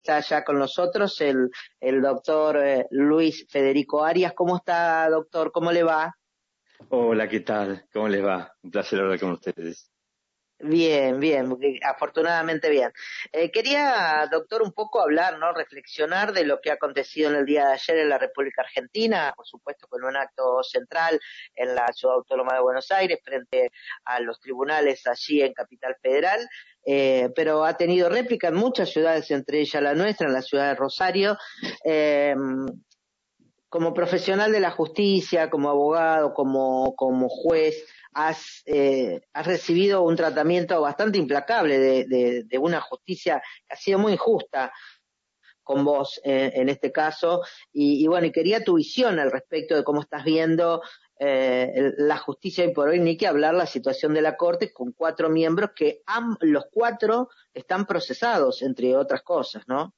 Está ya con nosotros el doctor Luis Federico Arias. ¿Cómo está, doctor? ¿Cómo le va? Hola, ¿qué tal? ¿Cómo les va? Un placer hablar con ustedes. Bien, bien, afortunadamente bien. Quería, doctor, un poco hablar, ¿no? Reflexionar de lo que ha acontecido en el día de ayer en la República Argentina, por supuesto con un acto central en la Ciudad Autónoma de Buenos Aires, frente a los tribunales allí en Capital Federal, pero ha tenido réplica en muchas ciudades, entre ellas la nuestra, en la ciudad de Rosario. Eh, Como profesional de la justicia, como abogado, como juez, has recibido un tratamiento bastante implacable de una justicia que ha sido muy injusta con vos en este caso. Y bueno, y quería tu visión al respecto de cómo estás viendo la justicia hoy por hoy, ni que hablar la situación de la Corte con 4 miembros que los 4 están procesados, entre otras cosas, ¿no?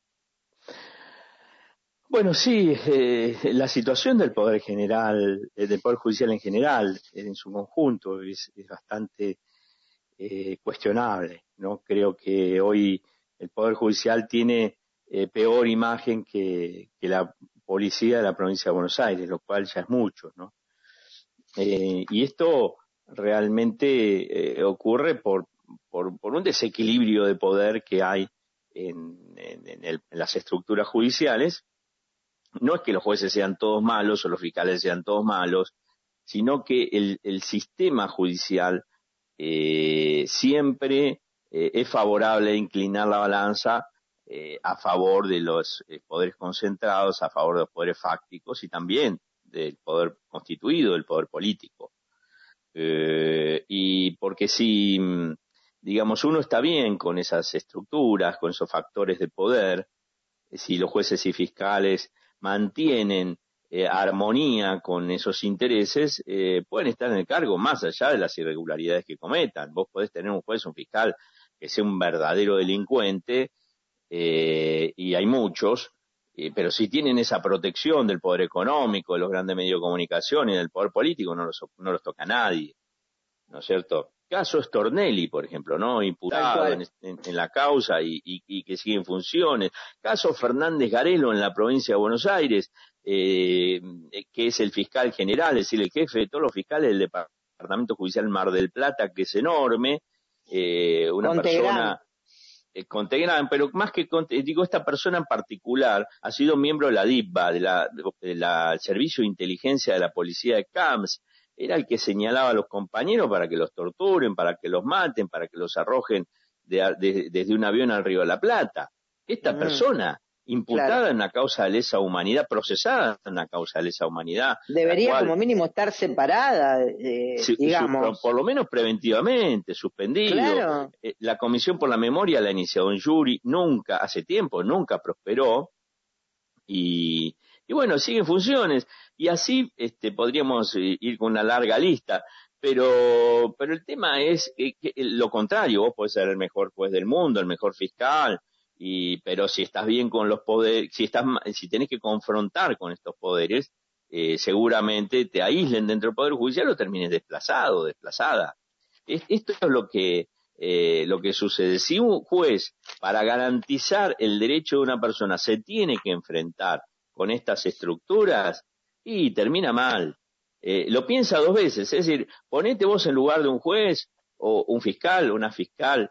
Bueno, sí, la situación del Poder General, del Poder Judicial en general, en su conjunto, es bastante cuestionable, ¿no? Creo que hoy el Poder Judicial tiene peor imagen que la policía de la provincia de Buenos Aires, lo cual ya es mucho, ¿no? Y esto realmente ocurre por un desequilibrio de poder que hay en las estructuras judiciales. No es que los jueces sean todos malos o los fiscales sean todos malos, sino que el sistema judicial siempre es favorable a inclinar la balanza a favor de los poderes concentrados, a favor de los poderes fácticos y también del poder constituido, del poder político. Y porque si, digamos, uno está bien con esas estructuras, con esos factores de poder, si los jueces y fiscales mantienen armonía con esos intereses, pueden estar en el cargo más allá de las irregularidades que cometan. Vos podés tener un juez, un fiscal que sea un verdadero delincuente, y hay muchos, pero si tienen esa protección del poder económico, de los grandes medios de comunicación y del poder político, no los toca a nadie, ¿no es cierto? Caso Stornelli, por ejemplo, ¿no? Tal Imputado cual. en la causa y que sigue en funciones. Caso Fernández Garelo en la provincia de Buenos Aires, que es el fiscal general, es decir, el jefe de todos los fiscales del Departamento Judicial Mar del Plata, que es enorme, una Contegrán. persona Contegrán, pero más que digo, esta persona en particular ha sido miembro de la DIPBA, del Servicio de Inteligencia de la Policía de CAMS, era el que señalaba a los compañeros para que los torturen, para que los maten, para que los arrojen desde un avión al Río de la Plata. Esta persona, imputada Claro. en una causa de lesa humanidad, procesada en una causa de lesa humanidad, la Debería cual como mínimo estar separada, por digamos. lo menos preventivamente, suspendido. Claro. La Comisión por la Memoria la ha iniciado en jury, hace tiempo, nunca prosperó, y bueno, sigue en funciones, y así podríamos ir con una larga lista, pero el tema es que lo contrario, vos podés ser el mejor juez del mundo, el mejor fiscal, pero si estás bien con los poderes, si tenés que confrontar con estos poderes, seguramente te aíslen dentro del Poder Judicial o termines desplazado, desplazada. Esto es lo que sucede. Si un juez, para garantizar el derecho de una persona, se tiene que enfrentar con estas estructuras, y termina mal. Lo piensa 2 veces, es decir, ponete vos en lugar de un juez o un fiscal, una fiscal,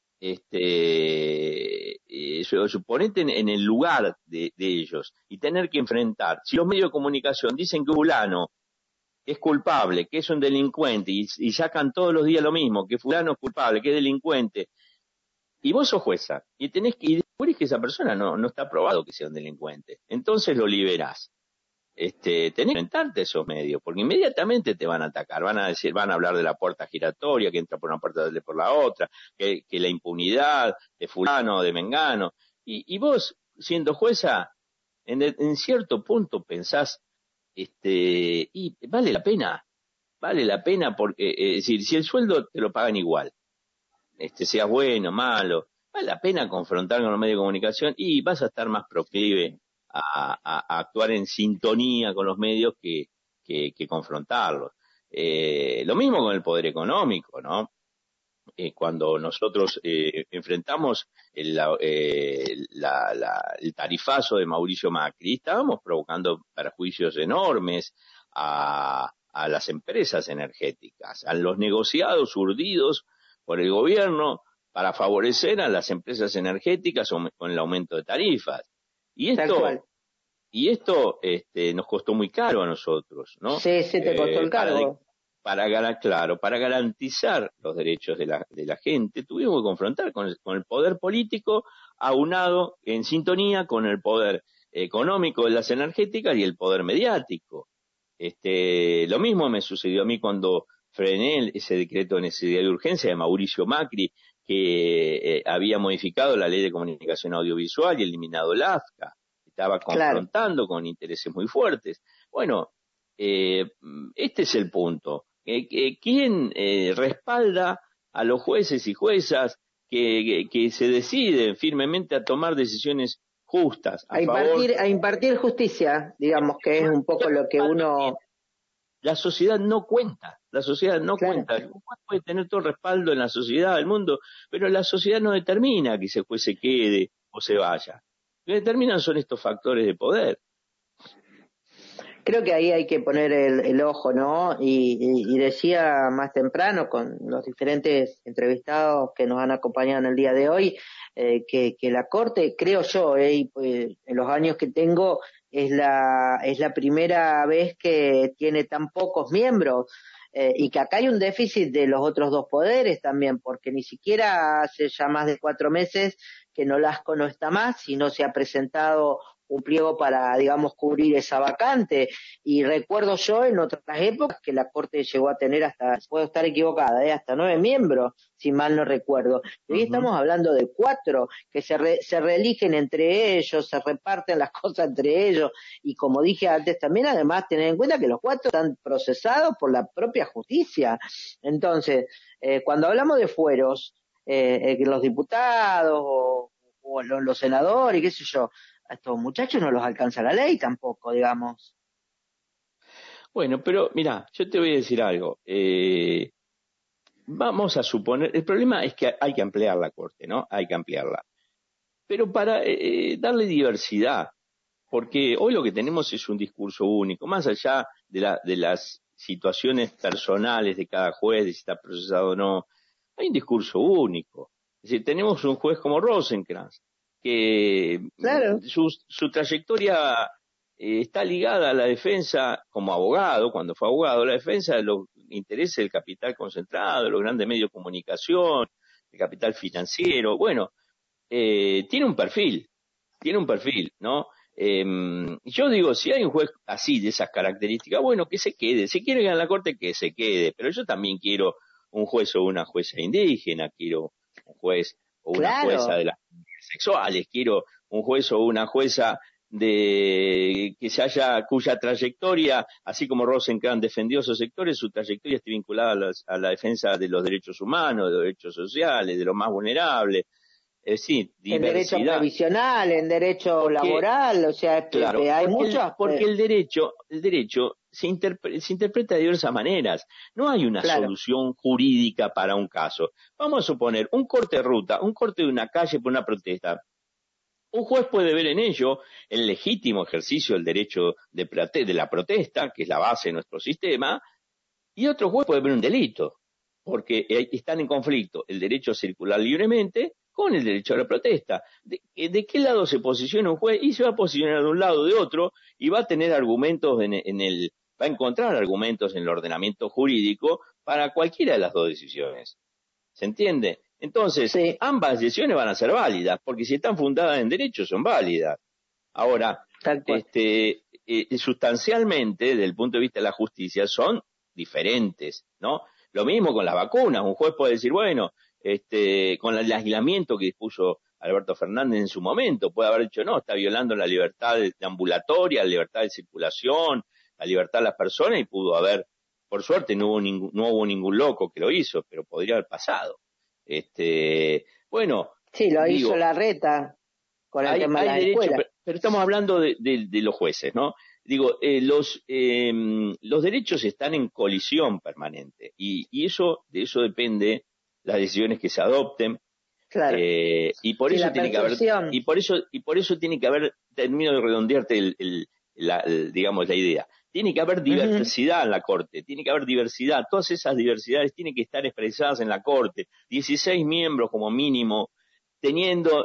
suponete en el lugar de ellos y tener que enfrentar. Si los medios de comunicación dicen que fulano es culpable, que es un delincuente y sacan todos los días lo mismo, que fulano es culpable, que es delincuente, y vos sos jueza y descubrís que esa persona no está probado que sea un delincuente, entonces lo liberás. Tenés que enfrentarte a esos medios, porque inmediatamente te van a atacar, van a decir, van a hablar de la puerta giratoria, que entra por una puerta, sale por la otra, que la impunidad de fulano, de mengano, y vos, siendo jueza, en cierto punto pensás, y vale la pena porque, es decir, si el sueldo te lo pagan igual, seas bueno, malo, vale la pena confrontar con los medios de comunicación y vas a estar más proclive a actuar en sintonía con los medios que confrontarlos. Lo mismo con el poder económico, ¿no? cuando nosotros enfrentamos el tarifazo de Mauricio Macri, estábamos provocando perjuicios enormes a las empresas energéticas, a los negociados urdidos por el gobierno para favorecer a las empresas energéticas con el aumento de tarifas. Y esto nos costó muy caro a nosotros, ¿no? Sí, te costó el cargo. Para garantizar los derechos de la gente, tuvimos que confrontar con el poder político aunado en sintonía con el poder económico de las energéticas y el poder mediático. Lo mismo me sucedió a mí cuando frené ese decreto de necesidad de urgencia de Mauricio Macri, que había modificado la ley de comunicación audiovisual y eliminado el AFCA. Estaba confrontando con intereses muy fuertes. Bueno, este es el punto. ¿Quién respalda a los jueces y juezas que se deciden firmemente a tomar decisiones justas a impartir justicia, digamos, que es un poco lo que uno... La sociedad no cuenta, Uno puede tener todo el respaldo en la sociedad, del mundo, pero la sociedad no determina que ese juez se quede o se vaya. Lo que determinan son estos factores de poder. Creo que ahí hay que poner el ojo, ¿no? Y decía más temprano con los diferentes entrevistados que nos han acompañado en el día de hoy, que la Corte, creo yo, pues, en los años que tengo, es la primera vez que tiene tan pocos miembros, y que acá hay un déficit de los otros dos poderes también, porque ni siquiera hace ya más de 4 meses que Nolasco no está más y no se ha presentado un pliego para, digamos, cubrir esa vacante. Y recuerdo yo en otras épocas que la Corte llegó a tener hasta, puedo estar equivocada, hasta 9 miembros, si mal no recuerdo. Y hoy estamos hablando de 4 que se reeligen entre ellos, se reparten las cosas entre ellos. Y como dije antes también, además, tener en cuenta que los 4 están procesados por la propia justicia. Entonces, cuando hablamos de fueros, que los diputados o los senadores, qué sé yo, a estos muchachos no los alcanza la ley tampoco, digamos. Bueno, pero mira, yo te voy a decir algo. Vamos a suponer, el problema es que hay que ampliar la Corte, ¿no? Hay que ampliarla. Pero para darle diversidad, porque hoy lo que tenemos es un discurso único, más allá de las situaciones personales de cada juez, de si está procesado o no, hay un discurso único. Es decir, tenemos un juez como Rosenkrantz, que su trayectoria está ligada a la defensa como abogado, cuando fue abogado, la defensa de los intereses del capital concentrado, de los grandes medios de comunicación, el capital financiero. Bueno, tiene un perfil, ¿no? Yo digo, si hay un juez así, de esas características, bueno, que se quede. Si quiere ganar la Corte, que se quede. Pero yo también quiero un juez o una jueza indígena, quiero un juez o una jueza de las sexuales, quiero un juez o una jueza cuya trayectoria, así como Rosenkrantz defendió esos sectores, su trayectoria esté vinculada a la defensa de los derechos humanos, de los derechos sociales, de los más vulnerables. Sí, en derecho previsional, en derecho laboral, o sea, claro, hay muchos. Porque el derecho se interpreta de diversas maneras. No hay una solución jurídica para un caso. Vamos a suponer un corte de ruta, un corte de una calle por una protesta. Un juez puede ver en ello el legítimo ejercicio del derecho de la protesta, que es la base de nuestro sistema, y otro juez puede ver un delito, porque están en conflicto el derecho a circular libremente con el derecho a la protesta. ¿De qué lado se posiciona un juez? Y se va a posicionar de un lado o de otro y va a tener argumentos va a encontrar argumentos en el ordenamiento jurídico para cualquiera de las dos decisiones. ¿Se entiende? Entonces, ambas decisiones van a ser válidas, porque si están fundadas en derecho son válidas. Ahora, sustancialmente, desde el punto de vista de la justicia, son diferentes, ¿no? Lo mismo con las vacunas. Un juez puede decir, bueno, con el aislamiento que dispuso Alberto Fernández en su momento, puede haber dicho, no, está violando la libertad de ambulatoria, la libertad de circulación, la libertad de las personas, y pudo haber, por suerte no hubo ningún loco que lo hizo, pero podría haber pasado. Bueno. Sí, lo hizo Larreta con el tema de la escuela. Pero estamos hablando de los jueces, ¿no? Digo, los derechos están en colisión permanente y de eso depende las decisiones que se adopten. Claro. Y por Sí, eso la tiene que haber, percepción. y por eso tiene que haber, termino de redondearte digamos la idea. Tiene que haber Ujú. diversidad en la Corte, tiene que haber diversidad, todas esas diversidades tienen que estar expresadas en la Corte, 16 miembros como mínimo, teniendo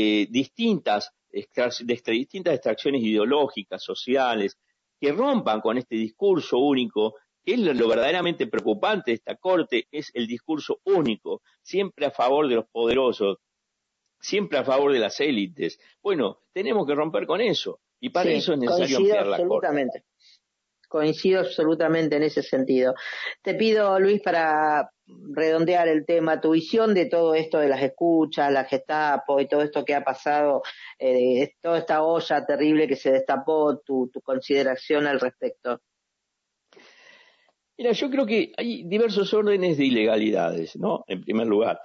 distintas extracciones ideológicas, sociales, que rompan con este discurso único, que es lo verdaderamente preocupante de esta Corte, es el discurso único, siempre a favor de los poderosos, siempre a favor de las élites. Bueno, tenemos que romper con eso, y para Sí, eso es necesario coincido ampliar la Corte. absolutamente. Coincido absolutamente en ese sentido. Te pido, Luis, para redondear el tema, tu visión de todo esto de las escuchas, la Gestapo y todo esto que ha pasado, toda esta olla terrible que se destapó, tu consideración al respecto. Mira, yo creo que hay diversos órdenes de ilegalidades, ¿no? En primer lugar,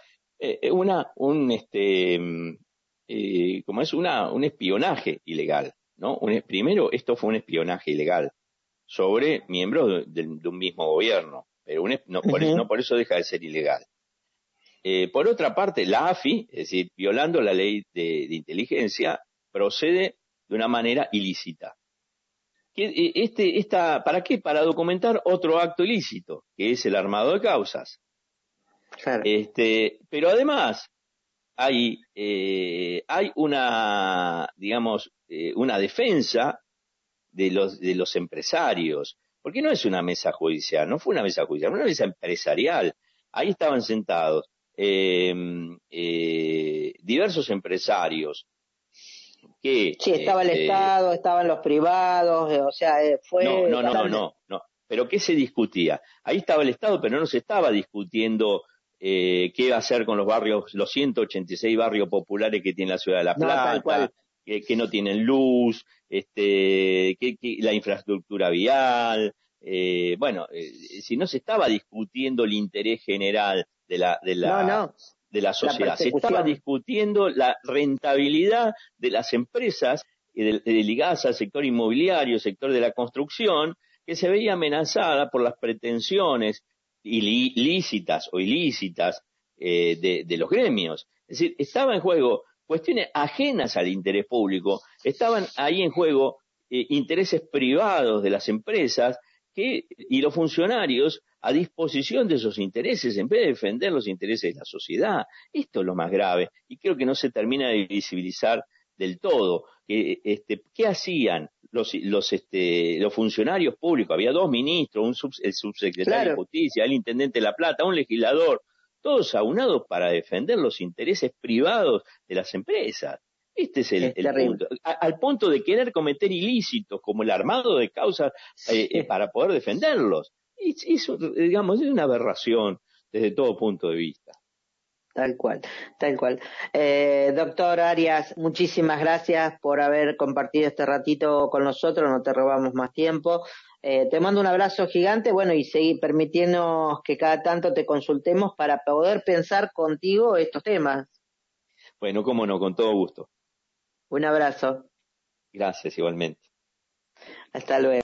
como es un espionaje ilegal, ¿no? Primero, esto fue un espionaje ilegal sobre miembros de un mismo gobierno, pero no Ujú. por eso deja de ser ilegal. Por otra parte, la AFI, es decir, violando la ley de inteligencia, procede de una manera ilícita. ¿Para qué? Para documentar otro acto ilícito, que es el armado de causas. Claro. Pero además hay digamos, una defensa de los empresarios, porque no es una mesa judicial, no fue una mesa judicial, fue una mesa empresarial. Ahí estaban sentados diversos empresarios que Sí, estaba el Estado, estaban los privados, o sea, no, fue no, no, bastante. no, no. ¿Pero qué se discutía? Ahí estaba el Estado, pero no se estaba discutiendo qué va a hacer con los barrios, los 186 barrios populares que tiene la ciudad de La No, tal Plata, cual. que no tienen luz, la infraestructura vial. Bueno, si no se estaba discutiendo el interés general No, no, de la la sociedad, se estaba persecución. discutiendo la rentabilidad de las empresas ligadas al sector inmobiliario, sector de la construcción, que se veía amenazada por las pretensiones lícitas o ilícitas de los gremios. Es decir, estaba en juego cuestiones ajenas al interés público, estaban ahí en juego intereses privados de las empresas y los funcionarios a disposición de esos intereses en vez de defender los intereses de la sociedad. Esto es lo más grave y creo que no se termina de visibilizar del todo. ¿Qué hacían los funcionarios públicos? Había dos ministros, el subsecretario de Claro, Justicia, el intendente de La Plata, un legislador, todos aunados para defender los intereses privados de las empresas. Este es es el terrible. punto. Al punto de querer cometer ilícitos como el armado de causas para poder defenderlos. Eso, digamos, es una aberración desde todo punto de vista. Tal cual, tal cual. Doctor Arias, muchísimas gracias por haber compartido este ratito con nosotros, no te robamos más tiempo. Te mando un abrazo gigante, bueno, y seguir permitiéndonos que cada tanto te consultemos para poder pensar contigo estos temas. Bueno, cómo no, con todo gusto. Un abrazo, Gracias igualmente. hasta luego.